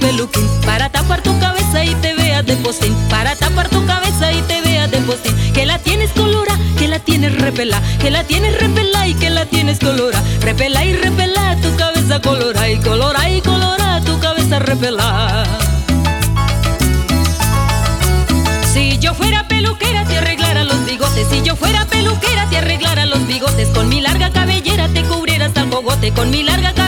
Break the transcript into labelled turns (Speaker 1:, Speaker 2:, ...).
Speaker 1: peluquín para tapar tu cabeza y te veas de postín, para tapar tu cabeza y te veas de postín. Que la tienes colora, que la tienes repelá, que la tienes repelá y que la tienes colora. Repelá y repelá tu cabeza colora y colora y colora tu cabeza repelá. Si yo fuera peluquera te arreglara los bigotes, si yo fuera peluquera te arreglara los bigotes. Con mi larga cabellera te cubriera hasta el cogote, con mi larga